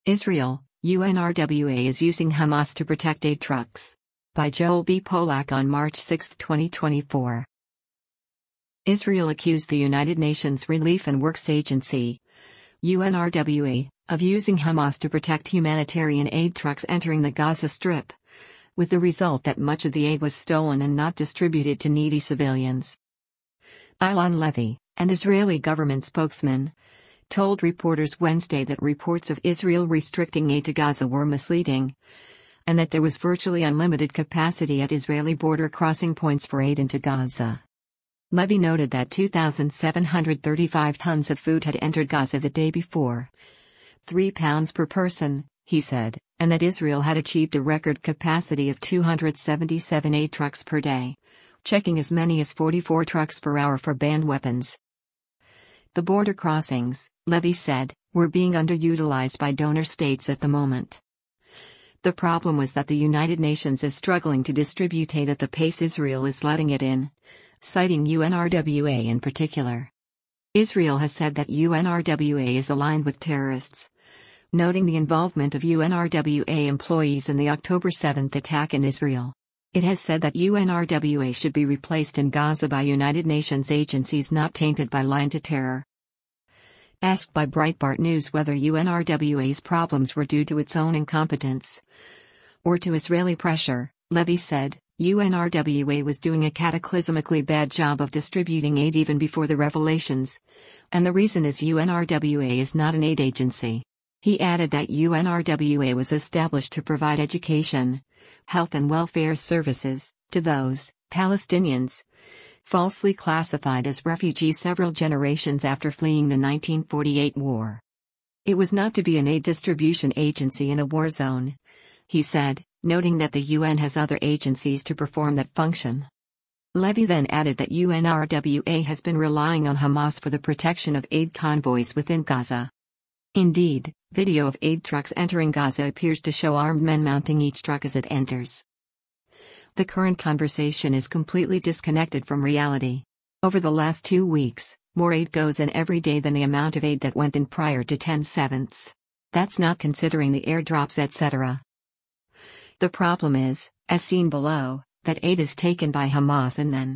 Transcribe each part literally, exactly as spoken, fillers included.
Israel, U N R W A is using Hamas to protect aid trucks. By Joel B. Polak on March sixth, twenty twenty-four. Israel accused the United Nations Relief and Works Agency, U N R W A, of using Hamas to protect humanitarian aid trucks entering the Gaza Strip, with the result that much of the aid was stolen and not distributed to needy civilians. Ilan Levy, an Israeli government spokesman, told reporters Wednesday that reports of Israel restricting aid to Gaza were misleading, and that there was virtually unlimited capacity at Israeli border crossing points for aid into Gaza. Levy noted that two thousand seven hundred thirty-five tons of food had entered Gaza the day before. Three pounds per person, he said, and that Israel had achieved a record capacity of two hundred seventy-seven aid trucks per day, checking as many as forty-four trucks per hour for banned weapons. The border crossings, Levy said, were being underutilized by donor states at the moment. The problem was that the United Nations is struggling to distribute aid at the pace Israel is letting it in, citing U N R W A in particular. Israel has said that U N R W A is aligned with terrorists, noting the involvement of U N R W A employees in the October seventh attack in Israel. It has said that U N R W A should be replaced in Gaza by United Nations agencies not tainted by line to terror. Asked by Breitbart News whether U N R W A's problems were due to its own incompetence or to Israeli pressure, Levy said, U N R W A was doing a cataclysmically bad job of distributing aid even before the revelations, and the reason is U N R W A is not an aid agency. He added that U N R W A was established to provide education, health and welfare services to those Palestinians falsely classified as refugees several generations after fleeing the nineteen forty-eight war. It was not to be an aid distribution agency in a war zone, he said, noting that the U N has other agencies to perform that function. Levy then added that U N R W A has been relying on Hamas for the protection of aid convoys within Gaza. Indeed, video of aid trucks entering Gaza appears to show armed men mounting each truck as it enters. The current conversation is completely disconnected from reality. Over the last two weeks, more aid goes in every day than the amount of aid that went in prior to ten seven. That's not considering the airdrops et cetera. The problem is, as seen below, that aid is taken by Hamas and then.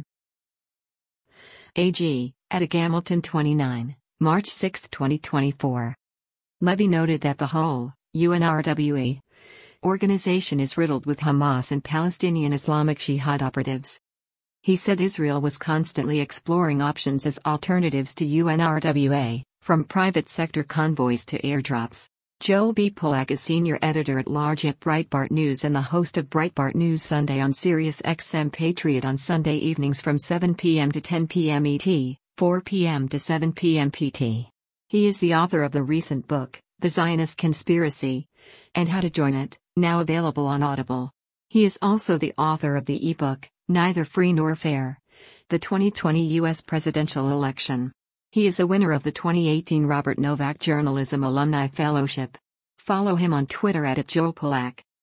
A G, Etta Gamilton twenty-nine, March sixth, twenty twenty-four. Levy noted that the whole U N R W A organization is riddled with Hamas and Palestinian Islamic Jihad operatives. He said Israel was constantly exploring options as alternatives to U N R W A, from private sector convoys to airdrops. Joel B. Polak is senior editor-at-large at Breitbart News and the host of Breitbart News Sunday on Sirius X M Patriot on Sunday evenings from seven p m to ten p m E T, four p m to seven p m P T. He is the author of the recent book, The Zionist Conspiracy, and How to Join It, now available on Audible. He is also the author of the ebook, Neither Free Nor Fair: The twenty twenty U S Presidential Election. He is a winner of the twenty eighteen Robert Novak Journalism Alumni Fellowship. Follow him on Twitter at Joel Polak.